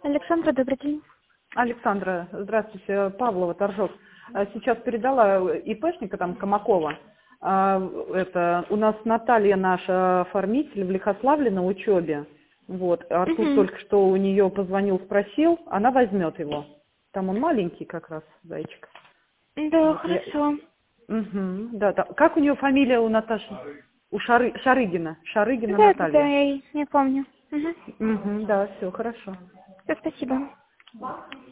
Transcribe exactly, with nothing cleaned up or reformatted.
Александра, добрый день. Александра, здравствуйте, Павлова, Торжок. А, Сейчас передала ИПшника, там, Камакова. А, Это, у нас Наталья, наша оформитель, в Лихославле на учебе. Вот, Артур Угу. только что у нее позвонил, спросил, она возьмет его. Там он маленький как раз, зайчик. Да, Вот я... хорошо. Мгм, да, да. Как у нее фамилия у Наташи? У Шары... Шарыгина. Шарыгина Да, да, да, Наталья. я, я помню. Угу. Мгм, да, все, хорошо. Все, спасибо.